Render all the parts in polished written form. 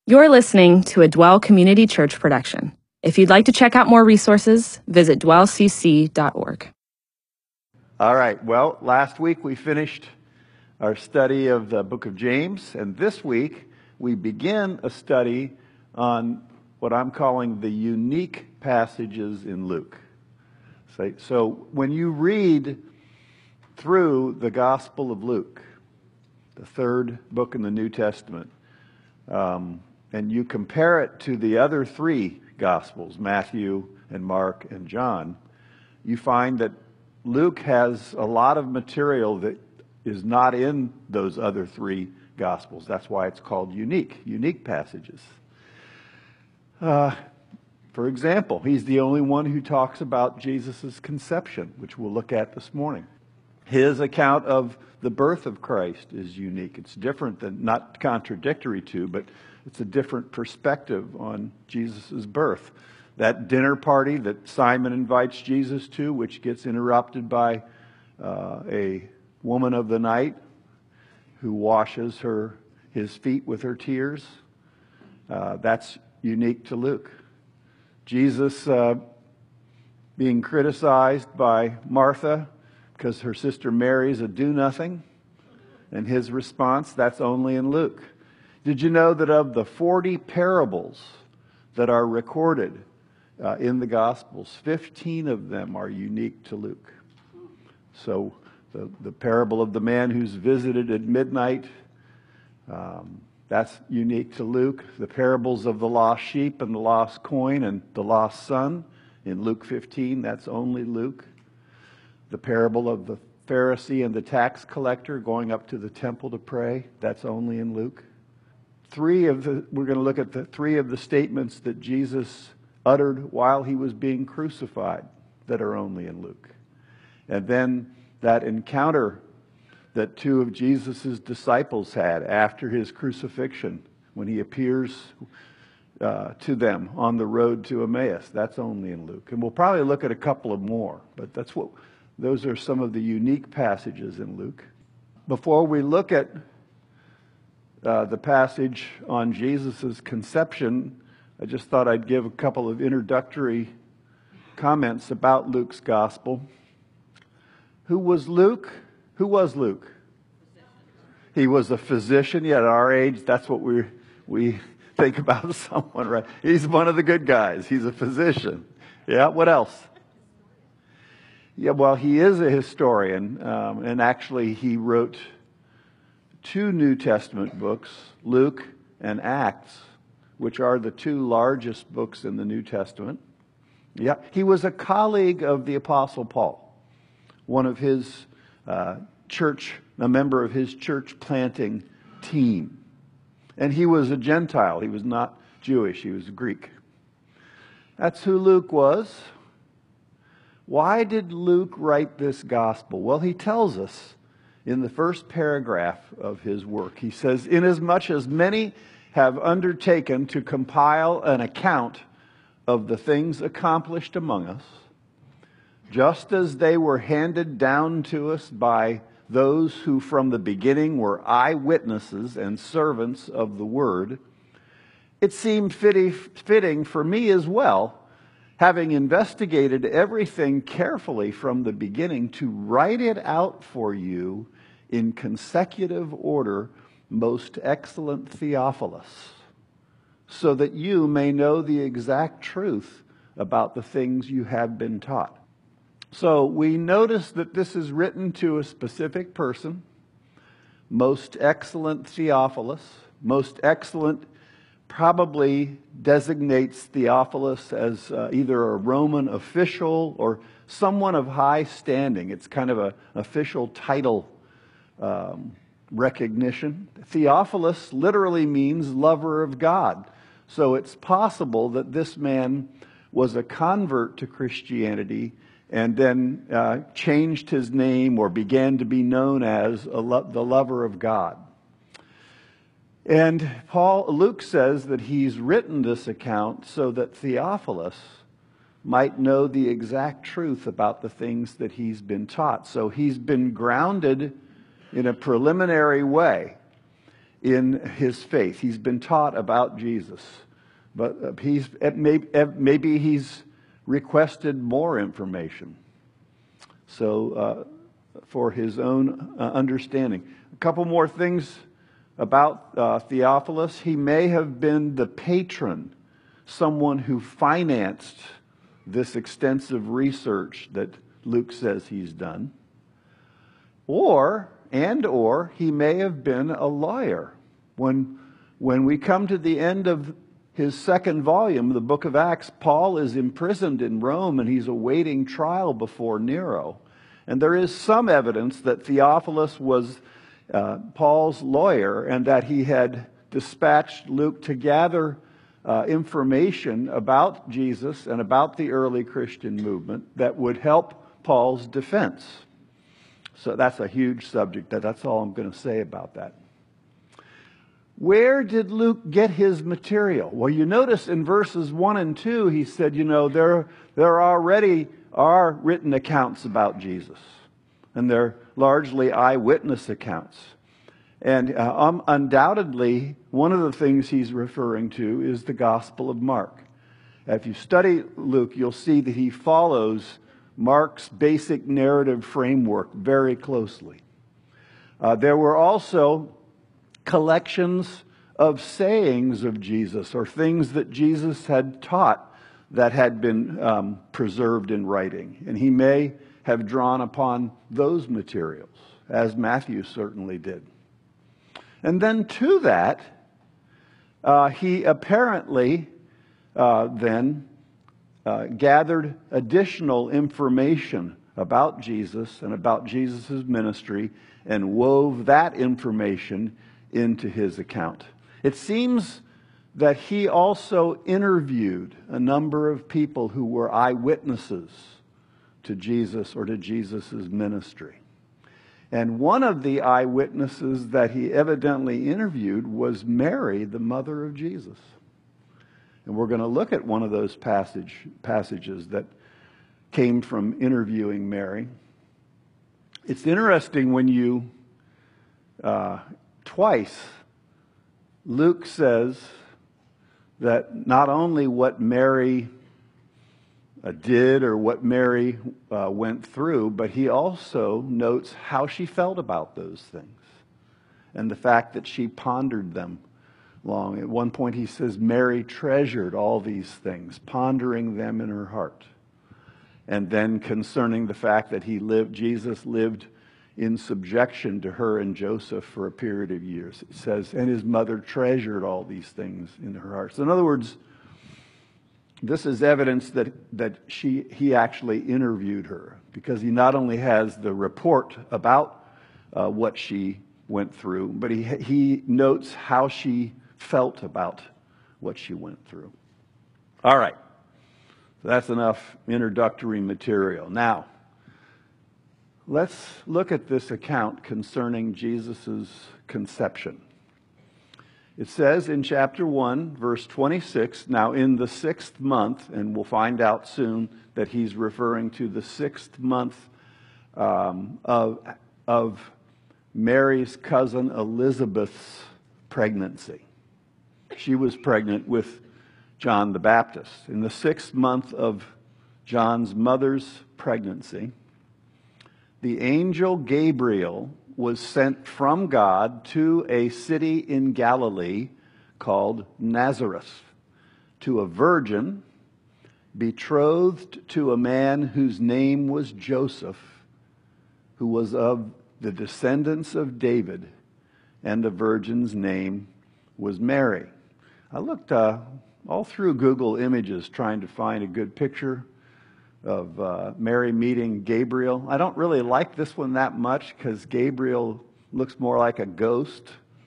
You're listening to a Dwell Community Church production. If you'd like to check out more resources, visit dwellcc.org. All right, well, last week we finished our study of the book of James, and this week we begin a study on what I'm calling the unique passages in Luke. So when you read through the Gospel of Luke, the third book in the New Testament, and you compare it to the other three Gospels, Matthew and Mark and John, you find that Luke has a lot of material that is not in those other three Gospels. That's why it's called unique passages. For example, he's the only one who talks about Jesus' conception, which we'll look at this morning. His account of the birth of Christ is unique. It's different than, not contradictory to, but it's a different perspective on Jesus' birth. That dinner party that Simon invites Jesus to, which gets interrupted by a woman of the night who washes his feet with her tears, that's unique to Luke. Jesus being criticized by Martha because her sister Mary's a do-nothing, and his response, that's only in Luke. Did you know that of the 40 parables that are recorded in the Gospels, 15 of them are unique to Luke? So the parable of the man who's visited at midnight, that's unique to Luke. The parables of the lost sheep and the lost coin and the lost son in Luke 15, that's only Luke. The parable of the Pharisee and the tax collector going up to the temple to pray, that's only in Luke. We're going to look at the three of the statements that Jesus uttered while he was being crucified that are only in Luke. And then that encounter that two of Jesus' disciples had after his crucifixion when he appears to them on the road to Emmaus. That's only in Luke. And we'll probably look at a couple of more, but those are some of the unique passages in Luke. Before we look at the passage on Jesus' conception, I just thought I'd give a couple of introductory comments about Luke's gospel. Who was Luke? Who was Luke? He was a physician. Yet at our age, that's what we think about someone, right? He's one of the good guys. He's a physician. Yeah, what else? Yeah, well, he is a historian, and actually he wrote 2 New Testament books, Luke and Acts, which are the 2 largest books in the New Testament. Yeah, he was a colleague of the Apostle Paul, one of his a member of his church planting team. And he was a Gentile. He was not Jewish. He was Greek. That's who Luke was. Why did Luke write this gospel? Well, he tells us in the first paragraph of his work. He says, "Inasmuch as many have undertaken to compile an account of the things accomplished among us, just as they were handed down to us by those who from the beginning were eyewitnesses and servants of the word, it seemed fitting for me as well, having investigated everything carefully from the beginning, to write it out for you in consecutive order, most excellent Theophilus, so that you may know the exact truth about the things you have been taught." So we notice that this is written to a specific person, most excellent Theophilus. Most excellent probably designates Theophilus as either a Roman official or someone of high standing. It's kind of an official title recognition. Theophilus literally means lover of God. So it's possible that this man was a convert to Christianity and then changed his name or began to be known as the lover of God. And Luke says that he's written this account so that Theophilus might know the exact truth about the things that he's been taught. So he's been grounded in a preliminary way in his faith. He's been taught about Jesus, but maybe he's requested more information. So for his own understanding. A couple more things about Theophilus. He may have been the patron, someone who financed this extensive research that Luke says he's done. Or he may have been a lawyer. When we come to the end of his second volume, the book of Acts, Paul is imprisoned in Rome and he's awaiting trial before Nero. And there is some evidence that Theophilus was Paul's lawyer and that he had dispatched Luke to gather information about Jesus and about the early Christian movement that would help Paul's defense. So that's a huge subject. That's all I'm going to say about that. Where did Luke get his material? Well, you notice in verses 1 and 2, he said, there already are written accounts about Jesus. And they're largely eyewitness accounts. And undoubtedly, one of the things he's referring to is the Gospel of Mark. If you study Luke, you'll see that he follows Mark's basic narrative framework very closely. There were also collections of sayings of Jesus, or things that Jesus had taught that had been preserved in writing. And he may have drawn upon those materials, as Matthew certainly did. And then to that, he apparently then gathered additional information about Jesus and about Jesus' ministry and wove that information into his account. It seems that he also interviewed a number of people who were eyewitnesses to Jesus or to Jesus' ministry. And one of the eyewitnesses that he evidently interviewed was Mary, the mother of Jesus. And we're going to look at one of those passages that came from interviewing Mary. It's interesting when you, twice, Luke says that not only what Mary did or what Mary went through, but he also notes how she felt about those things and the fact that she pondered them long. At one point he says Mary treasured all these things, pondering them in her heart. And then concerning the fact that Jesus lived in subjection to her and Joseph for a period of years. It says, and his mother treasured all these things in her heart. So in other words, this is evidence that he actually interviewed her, because he not only has the report about what she went through, but he notes how she felt about what she went through. All right. So that's enough introductory material. Now, let's look at this account concerning Jesus' conception. It says in chapter 1, verse 26, now in the 6th month, and we'll find out soon that he's referring to the 6th month of Mary's cousin Elizabeth's pregnancy. She was pregnant with John the Baptist. In the 6th month of John's mother's pregnancy, the angel Gabriel was sent from God to a city in Galilee called Nazareth, to a virgin betrothed to a man whose name was Joseph, who was of the descendants of David, and the virgin's name was Mary. I looked all through Google Images trying to find a good picture of Mary meeting Gabriel. I don't really like this one that much because Gabriel looks more like a ghost.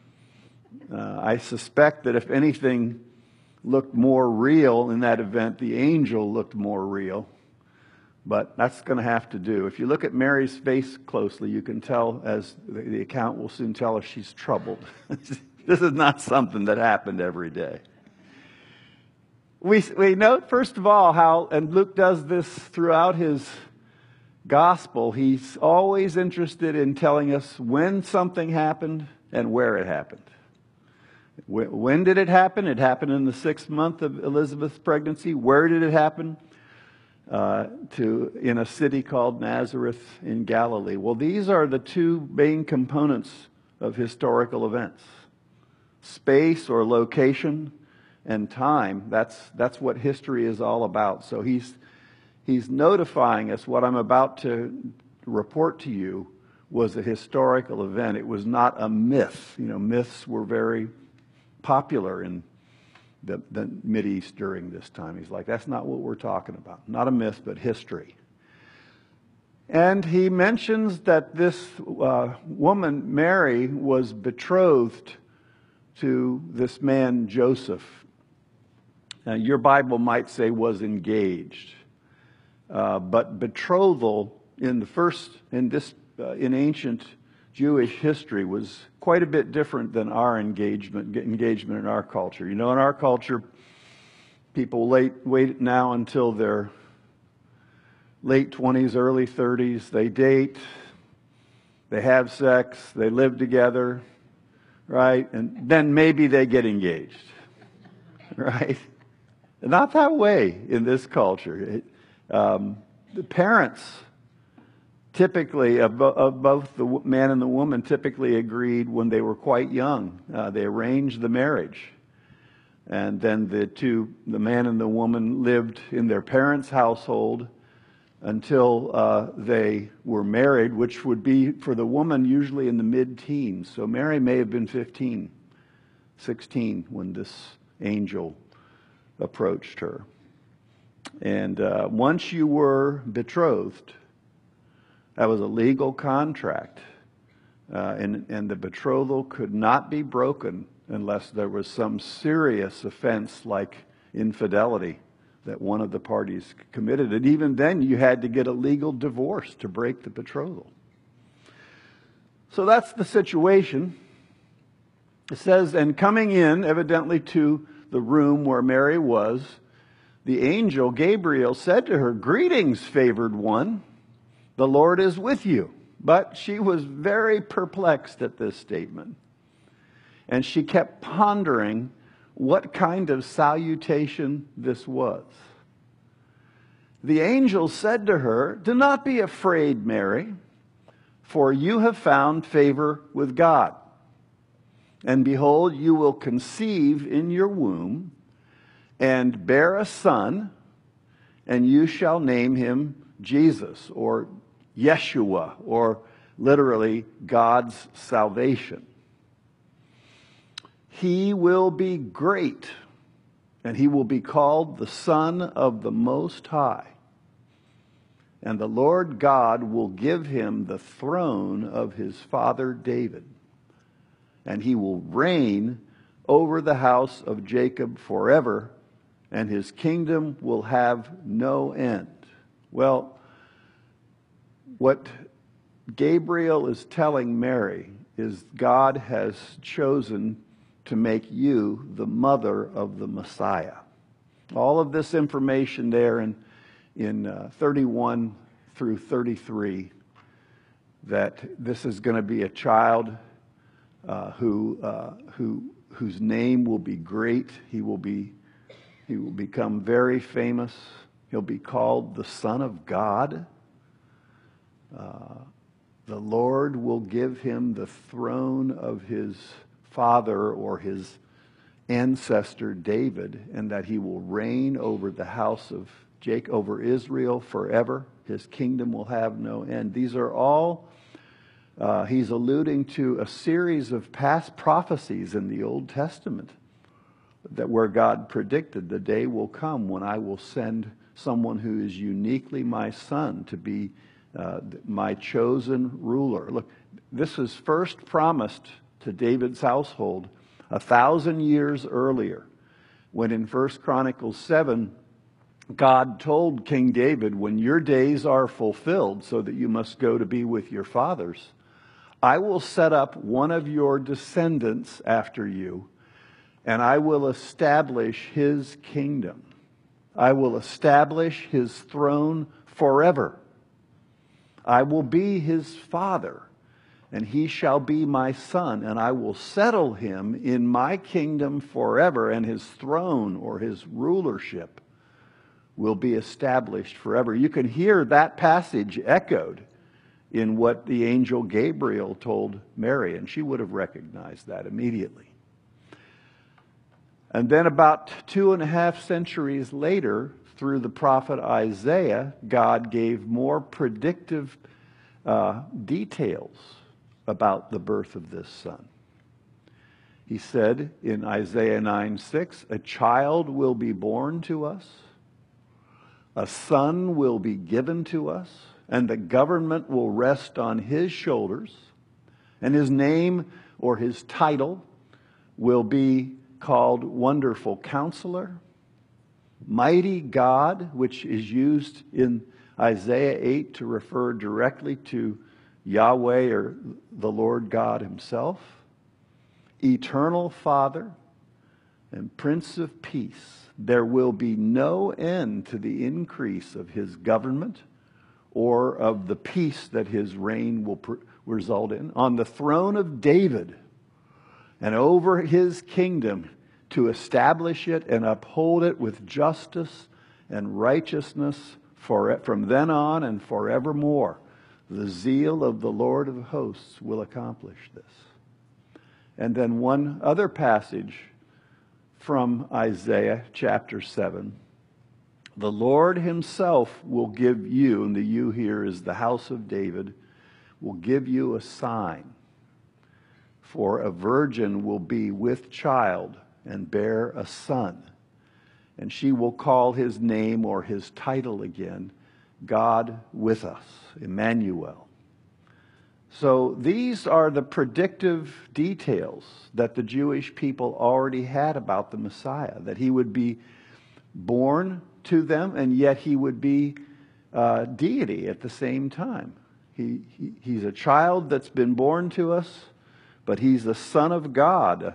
I suspect that if anything looked more real in that event, the angel looked more real. But that's going to have to do. If you look at Mary's face closely, you can tell, as the account will soon tell us, she's troubled. This is not something that happened every day. We note, first of all, how, and Luke does this throughout his gospel, he's always interested in telling us when something happened and where it happened. When did it happen? It happened in the 6th month of Elizabeth's pregnancy. Where did it happen? In a city called Nazareth in Galilee. Well, these are the two main components of historical events. Space or location and time. That's what history is all about. So he's notifying us what I'm about to report to you was a historical event. It was not a myth. Myths were very popular in the Mideast during this time. He's like, that's not what we're talking about. Not a myth, but history. And he mentions that this woman, Mary, was betrothed to this man, Joseph. Now, your Bible might say was engaged. But betrothal in ancient Jewish history was quite a bit different than our engagement in our culture. In our culture, people wait now until their late 20s, early 30s. They date, they have sex, they live together, right? And then maybe they get engaged, right? Not that way in this culture. The parents typically, of both the man and the woman, typically agreed when they were quite young. They arranged the marriage. And then the man and the woman lived in their parents' household until they were married, which would be, for the woman, usually in the mid-teens. So Mary may have been 15, 16 when this angel approached her. And once you were betrothed, that was a legal contract. And the betrothal could not be broken unless there was some serious offense like infidelity that one of the parties committed. And even then, you had to get a legal divorce to break the betrothal. So that's the situation. It says, and coming in, evidently to the room where Mary was, the angel Gabriel said to her, "Greetings, favored one. The Lord is with you." But she was very perplexed at this statement. And she kept pondering what kind of salutation this was. The angel said to her, "Do not be afraid, Mary, for you have found favor with God. And behold, you will conceive in your womb and bear a son, and you shall name him Jesus," or Yeshua, or literally God's salvation. "He will be great, and he will be called the Son of the Most High. And the Lord God will give him the throne of his father David, and he will reign over the house of Jacob forever, and his kingdom will have no end." Well, what Gabriel is telling Mary is God has chosen to make you the mother of the Messiah. All of this information there in 31 through 33, that this is going to be a child whose name will be great. He will become very famous. He'll be called the Son of God. The Lord will give him the throne of his father or his ancestor David, and that he will reign over the house of Jacob, over Israel forever. His kingdom will have no end. These are all, he's alluding to a series of past prophecies in the Old Testament that where God predicted the day will come when I will send someone who is uniquely my son to be my chosen ruler. Look, this was first promised to David's household 1,000 years earlier, when in 1 Chronicles 7, God told King David, "When your days are fulfilled so that you must go to be with your fathers, I will set up one of your descendants after you, and I will establish his kingdom. I will establish his throne forever. I will be his father, and he shall be my son, and I will settle him in my kingdom forever, and his throne or his rulership will be established forever. You can hear that passage echoed in what the angel Gabriel told Mary, and she would have recognized that immediately. And then about 2.5 centuries later, through the prophet Isaiah, God gave more predictive details about the birth of this son. He said in Isaiah 9:6, "A child will be born to us, a son will be given to us, and the government will rest on his shoulders, and his name or his title will be called Wonderful Counselor, Mighty God," which is used in Isaiah 8 to refer directly to Yahweh or the Lord God himself, "Eternal Father," and "Prince of Peace." There will be no end to the increase of his government or of the peace that his reign will result in. On the throne of David and over his kingdom, to establish it and uphold it with justice and righteousness from then on and forevermore. The zeal of the Lord of hosts will accomplish this. And then one other passage from Isaiah chapter 7. "The Lord himself will give you," and the "you" here is the house of David, "will give you a sign. For a virgin will be with child and bear a son, and she will call his name," or his title again, "God with us," Emmanuel. So these are the predictive details that the Jewish people already had about the Messiah, that he would be born to them, and yet he would be deity at the same time. He's a child that's been born to us, but he's the Son of God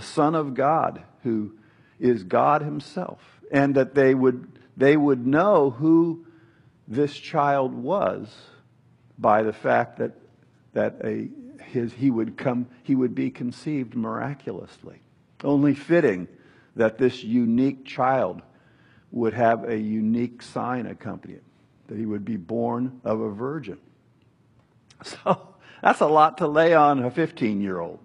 who is God himself. And that they would know who this child was by the fact that he would be conceived miraculously. Only fitting that this unique child would have a unique sign accompany it, that he would be born of a virgin. So that's a lot to lay on a 15-year-old.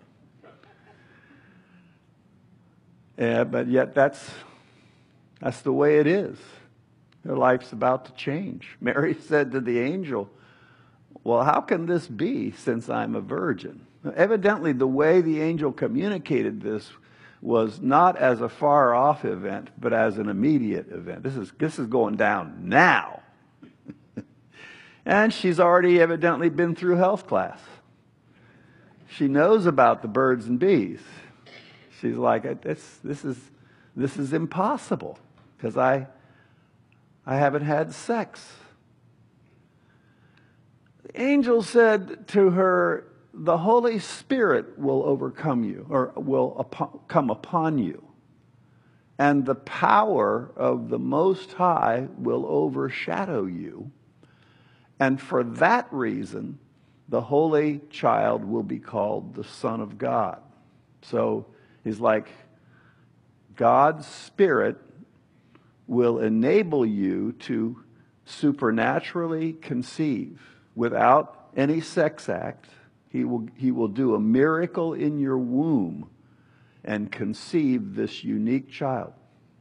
But yet that's the way it is. Their life's about to change. Mary said to the angel, "Well, how can this be since I'm a virgin?" Now, evidently, the way the angel communicated this was not as a far off event, but as an immediate event. This is going down now. And she's already evidently been through health class. She knows about the birds and bees. She's like, this is impossible because I haven't had sex. The angel said to her, "The Holy Spirit will overcome you," or will come upon you, "and the power of the Most High will overshadow you. And for that reason, the Holy Child will be called the Son of God." So he's like, God's Spirit will enable you to supernaturally conceive without any sex act. He will do a miracle in your womb and conceive this unique child.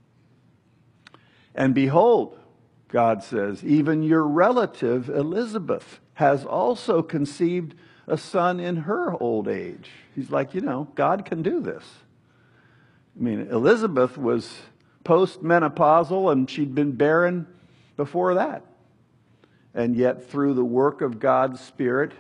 "And behold," God says, "even your relative Elizabeth has also conceived a son in her old age." He's like, God can do this. I mean, Elizabeth was postmenopausal and she'd been barren before that. And yet through the work of God's Spirit,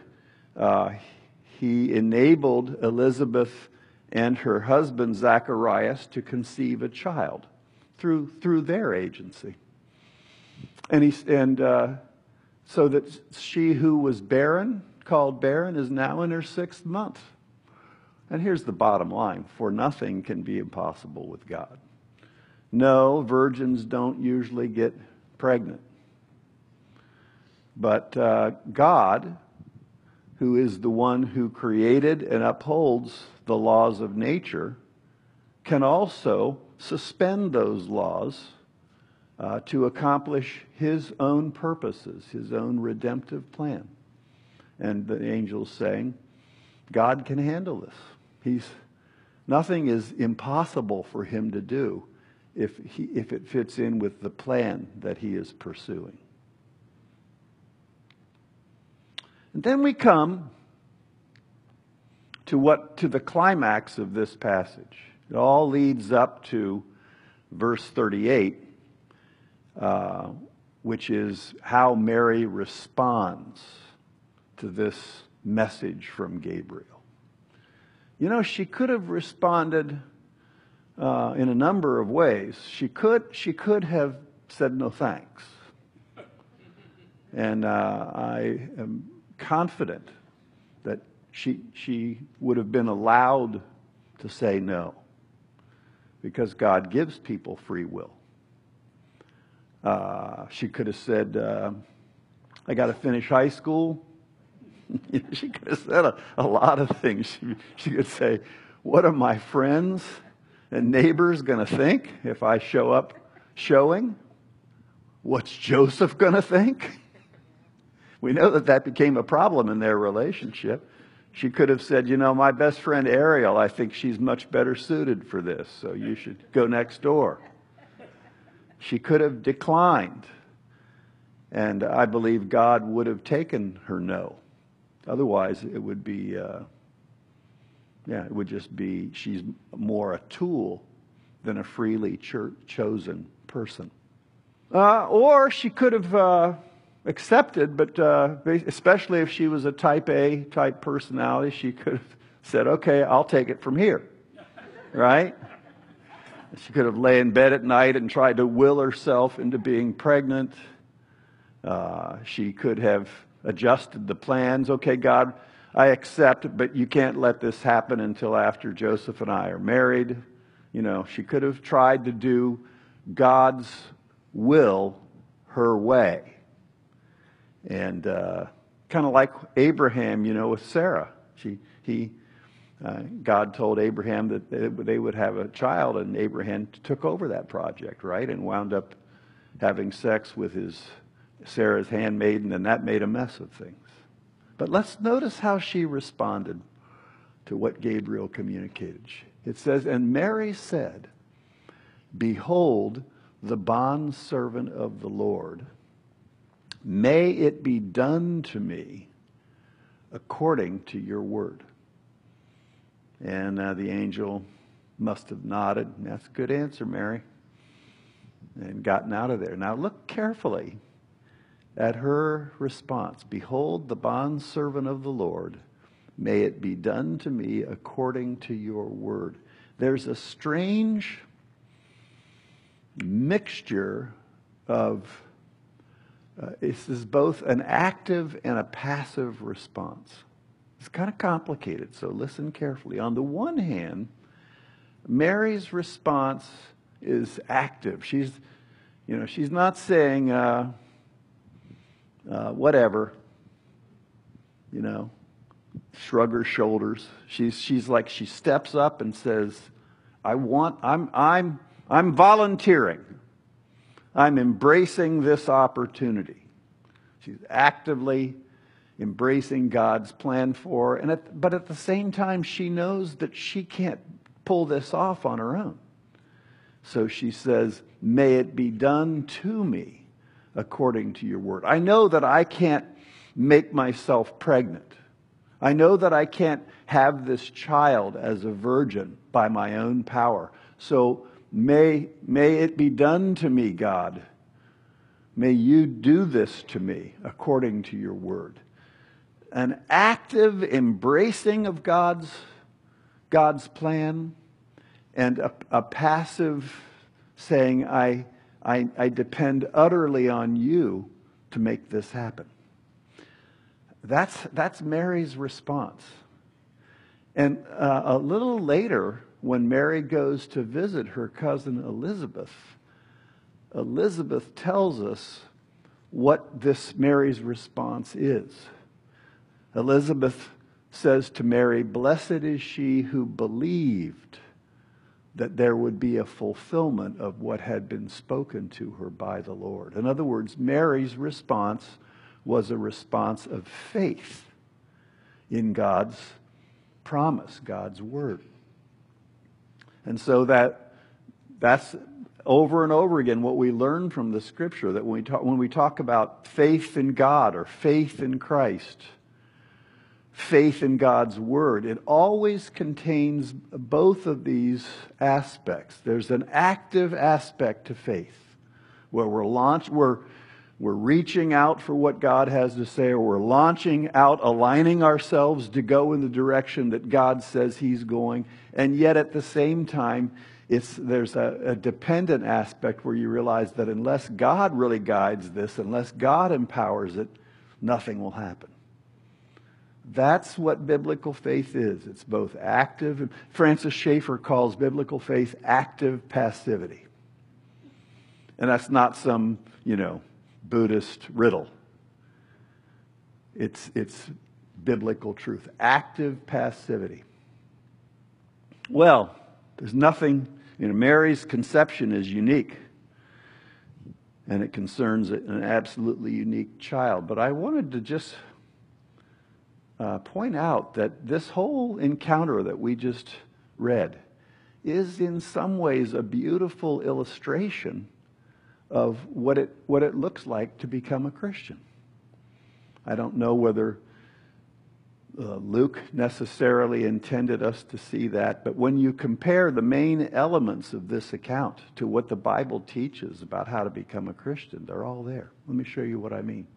he enabled Elizabeth and her husband Zacharias to conceive a child through their agency. So that she who was called barren, is now in her 6th month. And here's the bottom line: for nothing can be impossible with God. No, virgins don't usually get pregnant. But God, who is the one who created and upholds the laws of nature, can also suspend those laws to accomplish his own purposes, his own redemptive plan. And the angel's saying, God can handle this. Nothing is impossible for him to do if it fits in with the plan that he is pursuing. And then we come to the climax of this passage. It all leads up to verse 38, which is how Mary responds to this message from Gabriel. You know, she could have responded in a number of ways. She could have said no thanks. And I am confident that she would have been allowed to say no, because God gives people free will. She could have said, I got to finish high school. She could have said a lot of things. She could say, what are my friends and neighbors going to think if I show up showing? What's Joseph going to think? We know that became a problem in their relationship. She could have said, you know, my best friend Ariel, I think she's much better suited for this, so you should go next door. She could have declined, and I believe God would have taken her no. Otherwise, it would be, it would just be she's more a tool than a freely chosen person. Or she could have accepted, but especially if she was a type A type personality, she could have said, okay, I'll take it from here, right? She could have lay in bed at night and tried to will herself into being pregnant. She could have adjusted the plans. Okay, God, I accept, but you can't let this happen until after Joseph and I are married. You know, she could have tried to do God's will her way. And kind of like Abraham, you know, with Sarah. God told Abraham that they would have a child, and Abraham took over that project, right? And wound up having sex with Sarah's handmaiden, and that made a mess of things. But let's notice how she responded to what Gabriel communicated. It says, and Mary said, behold, the bondservant of the Lord, may it be done to me according to your word. And the angel must have nodded. That's a good answer, Mary. And gotten out of there. Now look carefully at her response. Behold, the bondservant of the Lord, may it be done to me according to your word. There's a strange mixture of, this is both an active and a passive response. It's kind of complicated, so listen carefully. On the one hand, Mary's response is active. She's not saying, whatever, shrug her shoulders. She's like, she steps up and says, I'm volunteering. I'm embracing this opportunity. She's actively embracing God's plan for her, but at the same time, she knows that she can't pull this off on her own. So she says, may it be done to me according to your word. I know that I can't make myself pregnant. I know that I can't have this child as a virgin by my own power. So may it be done to me, God. May you do this to me according to your word. An active embracing of God's plan, and a passive saying, I depend utterly on you to make this happen. That's Mary's response. And a little later, when Mary goes to visit her cousin Elizabeth, Elizabeth tells us what this Mary's response is. Elizabeth says to Mary, "Blessed is she who believed that there would be a fulfillment of what had been spoken to her by the Lord." In other words, Mary's response was a response of faith in God's promise, God's word. And so that's over and over again what we learn from the Scripture, that when we talk about faith in God or faith in Christ, faith in God's word, it always contains both of these aspects. There's an active aspect to faith where we're reaching out for what God has to say, or we're launching out, aligning ourselves to go in the direction that God says He's going. And yet at the same time, there's a dependent aspect where you realize that unless God really guides this, unless God empowers it, nothing will happen. That's what biblical faith is. It's both active. Francis Schaeffer calls biblical faith active passivity. And that's not some, Buddhist riddle. It's biblical truth. Active passivity. Well, there's nothing, Mary's conception is unique. And it concerns an absolutely unique child. But I wanted to just point out that this whole encounter that we just read is in some ways a beautiful illustration of what it looks like to become a Christian. I don't know whether Luke necessarily intended us to see that, but when you compare the main elements of this account to what the Bible teaches about how to become a Christian, they're all there. Let me show you what I mean.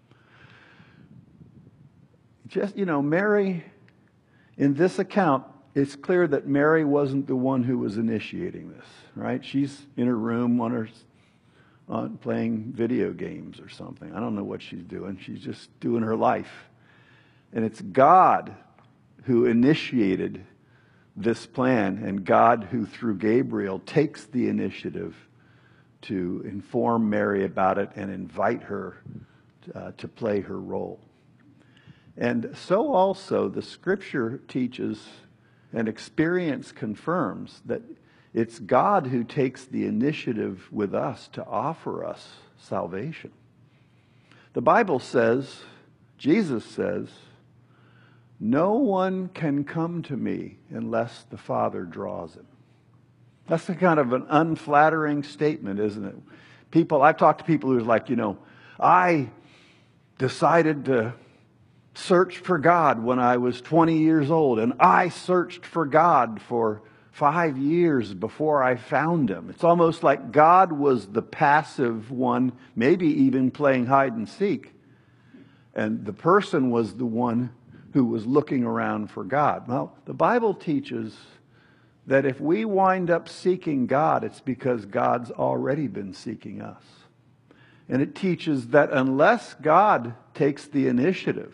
Just, Mary, in this account, it's clear that Mary wasn't the one who was initiating this, right? She's in her room playing video games or something. I don't know what she's doing. She's just doing her life. And it's God who initiated this plan, and God who, through Gabriel, takes the initiative to inform Mary about it and invite her to play her role. And so also the Scripture teaches, and experience confirms, that it's God who takes the initiative with us to offer us salvation. The Bible says, Jesus says, "No one can come to me unless the Father draws him." That's a kind of an unflattering statement, isn't it? I've talked to people who's like, I decided to search for God when I was 20 years old, and I searched for God for 5 years before I found Him. It's almost like God was the passive one, maybe even playing hide and seek, and the person was the one who was looking around for God. Well, the Bible teaches that if we wind up seeking God, it's because God's already been seeking us. And it teaches that unless God takes the initiative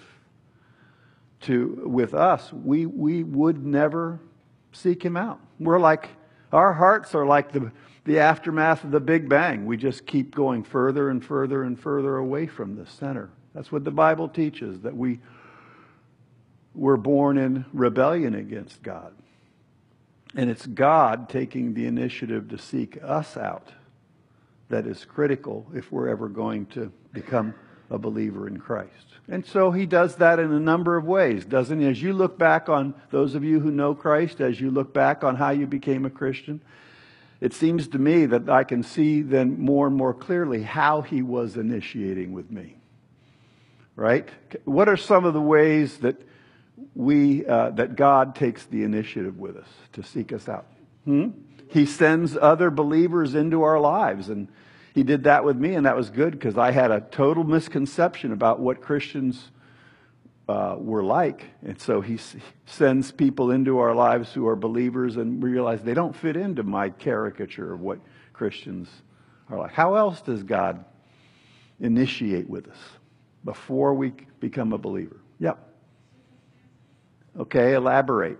with us, we would never seek Him out. Our hearts are like the aftermath of the Big Bang. We just keep going further and further and further away from the center. That's what the Bible teaches, that we were born in rebellion against God. And it's God taking the initiative to seek us out that is critical if we're ever going to become a believer in Christ. And so He does that in a number of ways, doesn't He? As you look back on, those of you who know Christ, as you look back on how you became a Christian, it seems to me that I can see then more and more clearly how He was initiating with me. Right? What are some of the ways that that God takes the initiative with us to seek us out? He sends other believers into our lives, and He did that with me, and that was good because I had a total misconception about what Christians were like. And so He sends people into our lives who are believers, and we realize they don't fit into my caricature of what Christians are like. How else does God initiate with us before we become a believer? Yep. Okay, elaborate.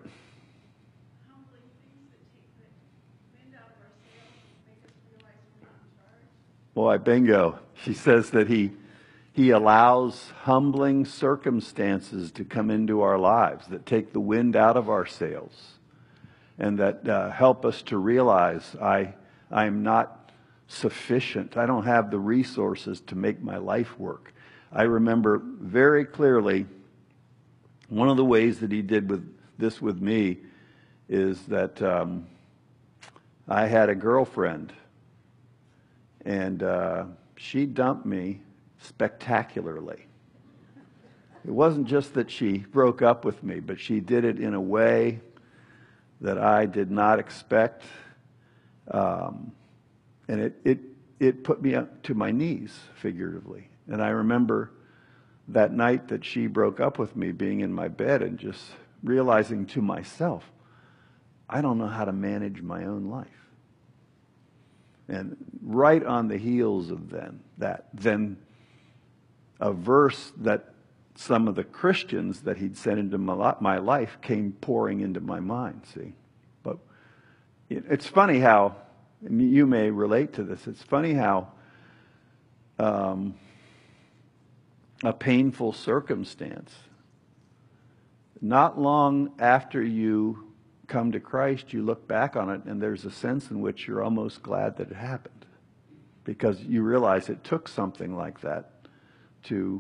Boy, bingo. She says that he He allows humbling circumstances to come into our lives that take the wind out of our sails and that help us to realize I'm not sufficient. I don't have the resources to make my life work. I remember very clearly one of the ways that he did with me is that I had a girlfriend, and she dumped me spectacularly. It wasn't just that she broke up with me, but she did it in a way that I did not expect, and it put me up to my knees, figuratively. And I remember that night that she broke up with me, being in my bed and just realizing to myself, I don't know how to manage my own life. And right on the heels of then a verse that some of the Christians that he'd sent into my life came pouring into my mind, see. But it's funny how, and you may relate to this, it's funny how a painful circumstance, not long after you come to Christ, you look back on it and there's a sense in which you're almost glad that it happened, because you realize it took something like that to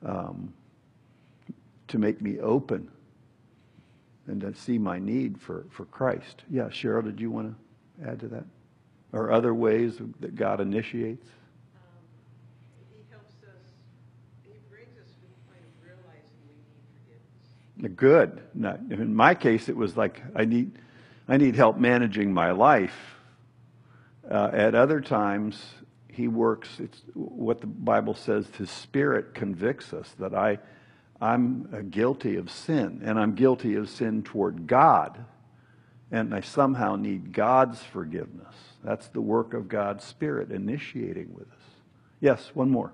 make me open and to see my need for Christ. Yeah, Cheryl, did you want to add to that? Or other ways that God initiates? He helps us, he brings us to the point of realizing we need forgiveness. Good. Not, in my case, it was like I need help managing my life. At other times, he works. It's what the Bible says. His Spirit convicts us that I'm guilty of sin, and I'm guilty of sin toward God, and I somehow need God's forgiveness. That's the work of God's Spirit initiating with us. Yes, one more.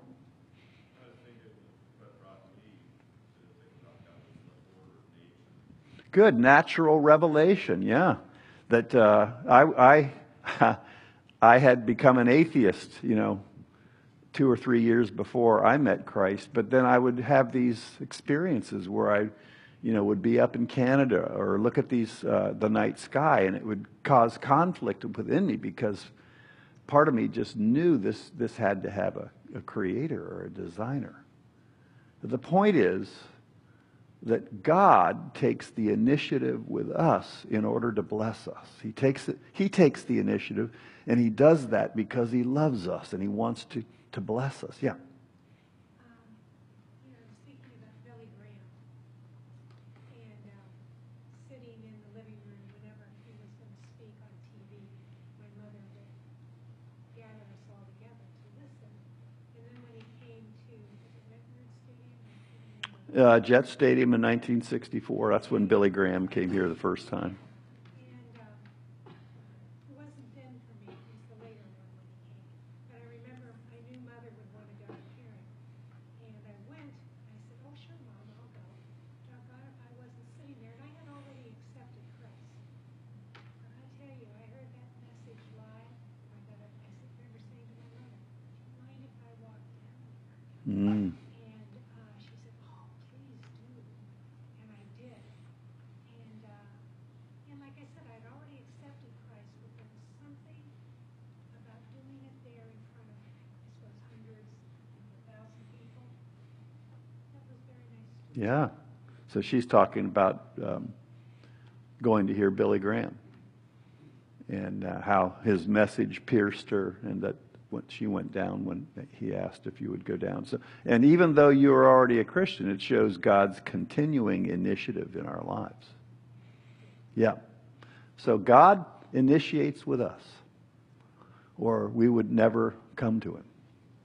Good, natural revelation, yeah. That I had become an atheist, 2 or 3 years before I met Christ, but then I would have these experiences where I, would be up in Canada or look at the night sky, and it would cause conflict within me because part of me just knew this had to have a creator or a designer. But the point is that God takes the initiative with us in order to bless us. He takes the initiative, and he does that because he loves us and he wants to bless us. Yeah. I was thinking about Billy Graham, and sitting in the living room whenever he was going to speak on TV, my mother would gather us all together to listen. And then when he came to, was it Redbird Stadium? Jet Stadium in 1964. That's when Billy Graham came here the first time. It wasn't then for me, it was the later one when he came. But I remember I knew Mother would want to go to hear him. And I went, I said, oh sure Mom, I'll go. Doggone if I wasn't sitting there, and I had already accepted Christ. But I tell you, I heard that message live. I remember saying to my mother, do you mind if I walk down? Mm. And she said, oh, please do. And I did. And like I said, I'd already accepted Christ, but there was something about doing it there in front of, I suppose, hundreds, 1,000 people. That was very nice too. Yeah. So she's talking about going to hear Billy Graham and how his message pierced her, and that when she went down when he asked if you would go down. So, and even though you are already a Christian, it shows God's continuing initiative in our lives. Yeah. So God initiates with us, or we would never come to him.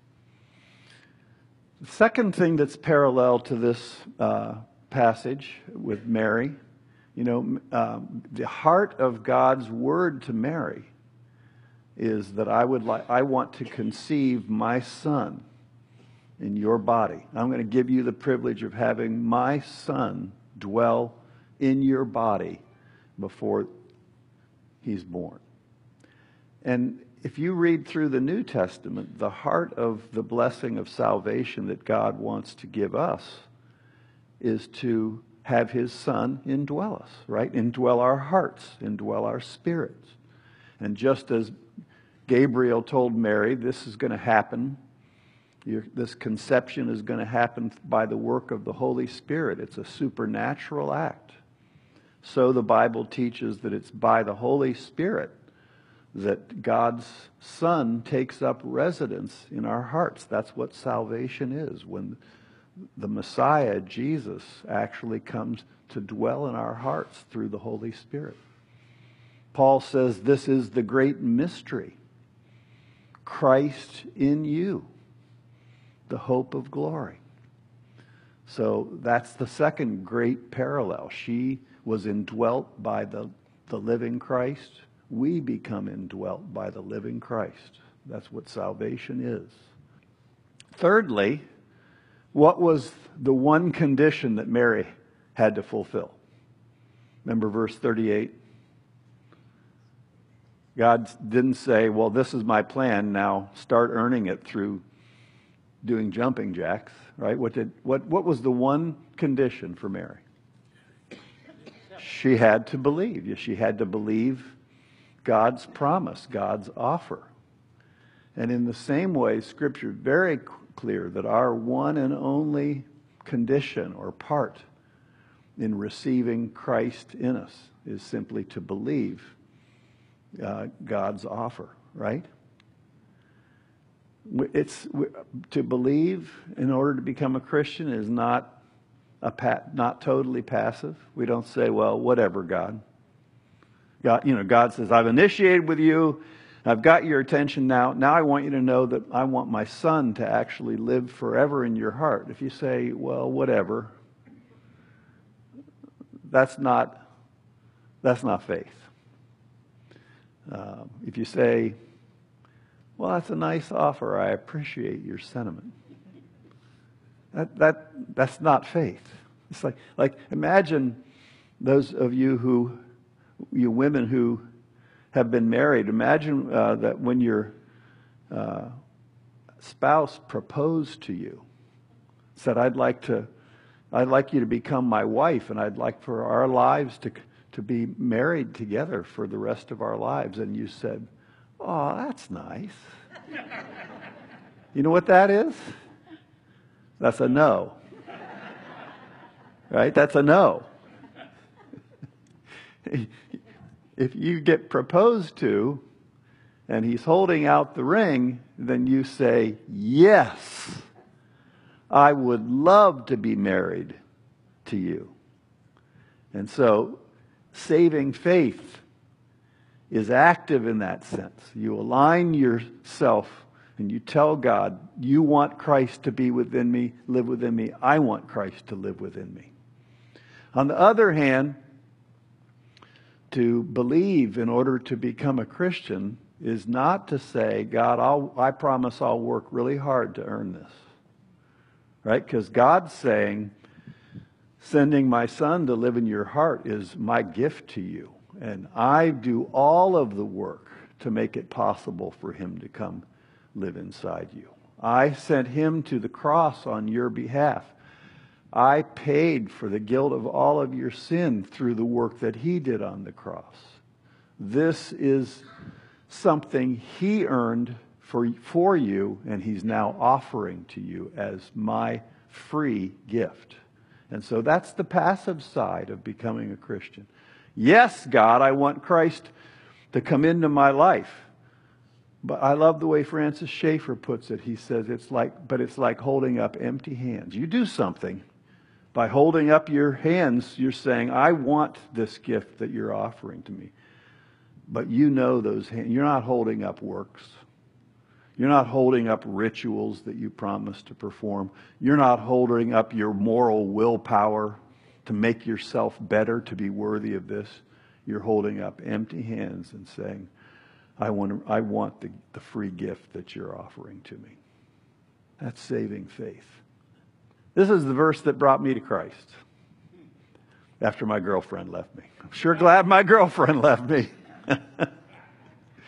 The second thing that's parallel to this passage with Mary, the heart of God's word to Mary is that I want to conceive my son in your body. I'm going to give you the privilege of having my son dwell in your body before he's born. And if you read through the New Testament, the heart of the blessing of salvation that God wants to give us is to have his Son indwell us, right? Indwell our hearts, indwell our spirits. And just as Gabriel told Mary, this is going to happen, this conception is going to happen by the work of the Holy Spirit. It's a supernatural act. So the Bible teaches that it's by the Holy Spirit that God's Son takes up residence in our hearts. That's what salvation is, when the Messiah, Jesus, actually comes to dwell in our hearts through the Holy Spirit. Paul says this is the great mystery. Christ in you, the hope of glory. So that's the second great parallel. She was indwelt by the living Christ. We become indwelt by the living Christ. That's what salvation is. Thirdly, what was the one condition that Mary had to fulfill? Remember verse 38? God didn't say, well, this is my plan, now start earning it through doing jumping jacks, right? What was the one condition for Mary? She had to believe. She had to believe God's promise, God's offer. And in the same way, Scripture is very clear that our one and only condition or part in receiving Christ in us is simply to believe God's offer, right? To believe in order to become a Christian is not totally passive. We don't say, well, whatever, God. God says, I've initiated with you. I've got your attention now. Now I want you to know that I want my Son to actually live forever in your heart. If you say, well, whatever, that's not faith. If you say, well, that's a nice offer, I appreciate your sentiment, that's not faith. It's like imagine those of you women who have been married. Imagine that when your spouse proposed to you, said, I'd like you to become my wife, and I'd like for our lives to be married together for the rest of our lives. And you said, oh, that's nice. You know what that is? That's a no. Right? That's a no. If you get proposed to and he's holding out the ring, then you say, yes, I would love to be married to you. And so saving faith is active in that sense. You align yourself and you tell God, you want Christ to be within me, live within me. I want Christ to live within me. On the other hand, to believe in order to become a Christian is not to say, God, I promise I'll work really hard to earn this. Right? Because God's saying, sending my Son to live in your heart is my gift to you. And I do all of the work to make it possible for him to come live inside you. I sent him to the cross on your behalf. I paid for the guilt of all of your sin through the work that he did on the cross. This is something he earned for you, and he's now offering to you as my free gift. And so that's the passive side of becoming a Christian. Yes, God, I want Christ to come into my life. But I love the way Francis Schaeffer puts it. He says it's like holding up empty hands. You do something. By holding up your hands, you're saying, I want this gift that you're offering to me. But you know those hands. You're not holding up works. You're not holding up rituals that you promised to perform. You're not holding up your moral willpower to make yourself better, to be worthy of this. You're holding up empty hands and saying, I want the free gift that you're offering to me. That's saving faith. This is the verse that brought me to Christ after my girlfriend left me. I'm sure glad my girlfriend left me.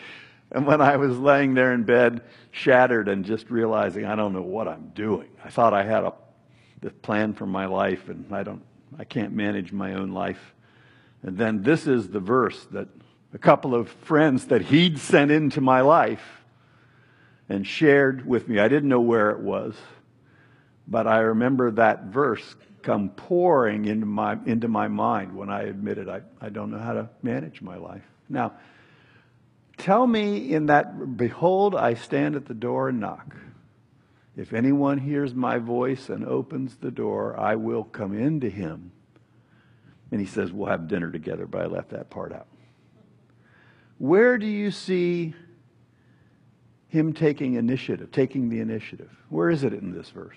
And when I was laying there in bed, shattered and just realizing I don't know what I'm doing. I thought I had the plan for my life, and I can't manage my own life. And then this is the verse that a couple of friends that he'd sent into my life and shared with me. I didn't know where it was, but I remember that verse come pouring into my mind when I admitted I don't know how to manage my life. Now, tell me in that, behold, I stand at the door and knock. If anyone hears my voice and opens the door, I will come into him. And he says, we'll have dinner together, but I left that part out. Where do you see him taking the initiative? Where is it in this verse?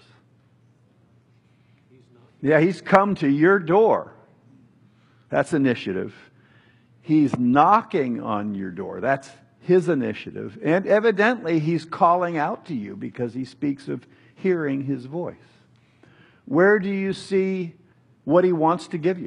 Yeah, he's come to your door. That's initiative. He's knocking on your door. That's his initiative. And evidently, he's calling out to you because he speaks of hearing his voice. Where do you see what he wants to give you?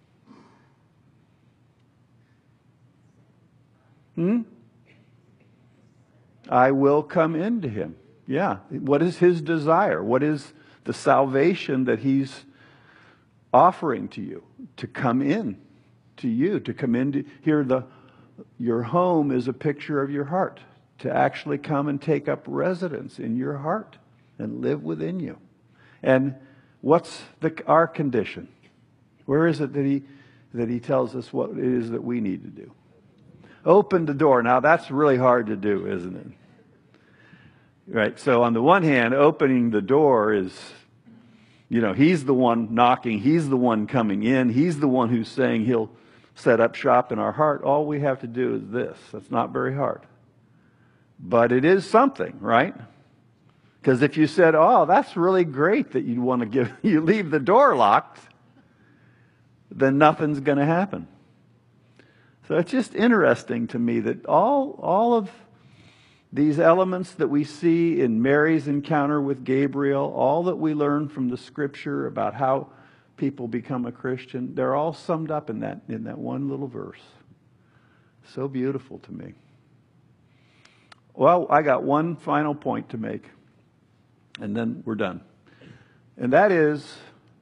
I will come into him. Yeah. What is his desire? What is the salvation that he's offering to you? To come in to you, to come into here. Your home is a picture of your heart. To actually come and take up residence in your heart and live within you. And what's our condition? Where is it that he tells us what it is that we need to do? Open the door. Now that's really hard to do, isn't it? Right. So on the one hand, opening the door is, he's the one knocking. He's the one coming in. He's the one who's saying he'll set up shop in our heart. All we have to do is this. That's not very hard. But it is something, right? Because if you said, oh, that's really great that you want to you leave the door locked, then nothing's going to happen. So it's just interesting to me that all of these elements that we see in Mary's encounter with Gabriel, all that we learn from the scripture about how people become a Christian, they're all summed up in that one little verse. So beautiful to me. Well, I got one final point to make, and then we're done. And that is,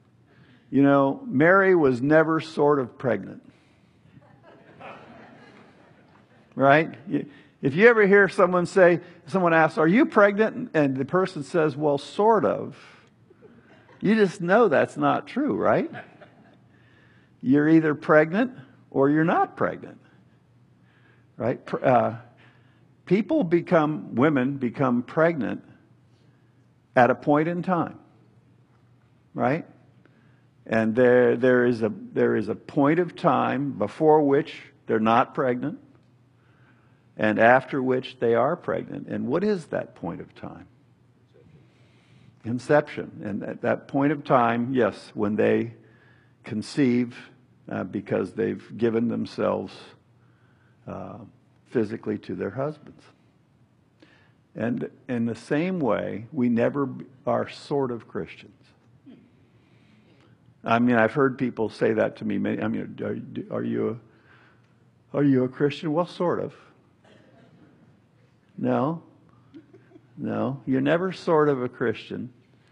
Mary was never sort of pregnant. Right? If you ever hear someone asks, are you pregnant? And the person says, well, sort of. You just know that's not true, right? You're either pregnant or you're not pregnant. Right? Women become pregnant at a point in time. Right? And there is a point of time before which they're not pregnant, and after which they are pregnant. And what is that point of time? Conception. And at that point of time, yes, when they conceive because they've given themselves physically to their husbands. And in the same way, we never are sort of Christians. I mean, I've heard people say that to me. Are you a Christian? Well, sort of. No, you're never sort of a Christian.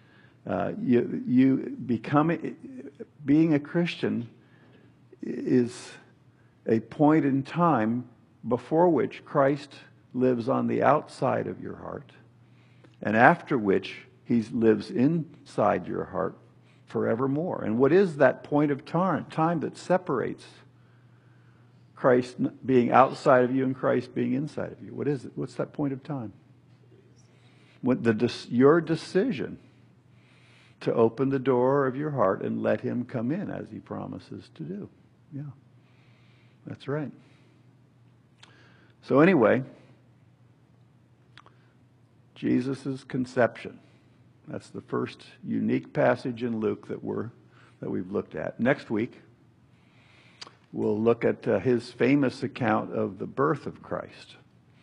Being a Christian is a point in time before which Christ lives on the outside of your heart, and after which he lives inside your heart forevermore. And what is that point of time that separates Christ being outside of you and Christ being inside of you? What is it? What's that point of time? Your decision to open the door of your heart and let him come in as he promises to do. Yeah, that's right. So anyway, Jesus' conception. That's the first unique passage in Luke that we've looked at. Next week, we'll look at his famous account of the birth of Christ.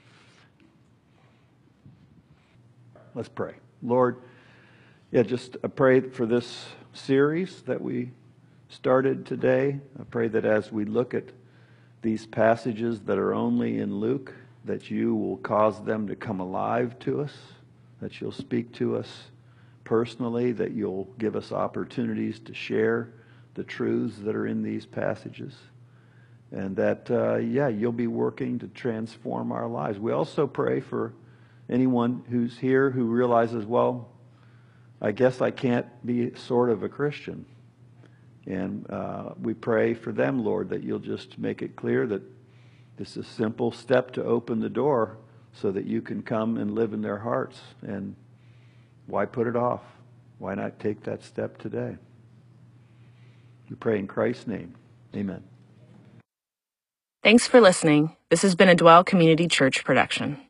Let's pray. Lord, I pray for this series that we started today. I pray that as we look at these passages that are only in Luke, that you will cause them to come alive to us, that you'll speak to us personally, that you'll give us opportunities to share the truths that are in these passages, and that, you'll be working to transform our lives. We also pray for anyone who's here who realizes, well, I guess I can't be sort of a Christian. And we pray for them, Lord, that you'll just make it clear that this is a simple step to open the door so that you can come and live in their hearts. And why put it off? Why not take that step today? We pray in Christ's name. Amen. Thanks for listening. This has been a Dwell Community Church production.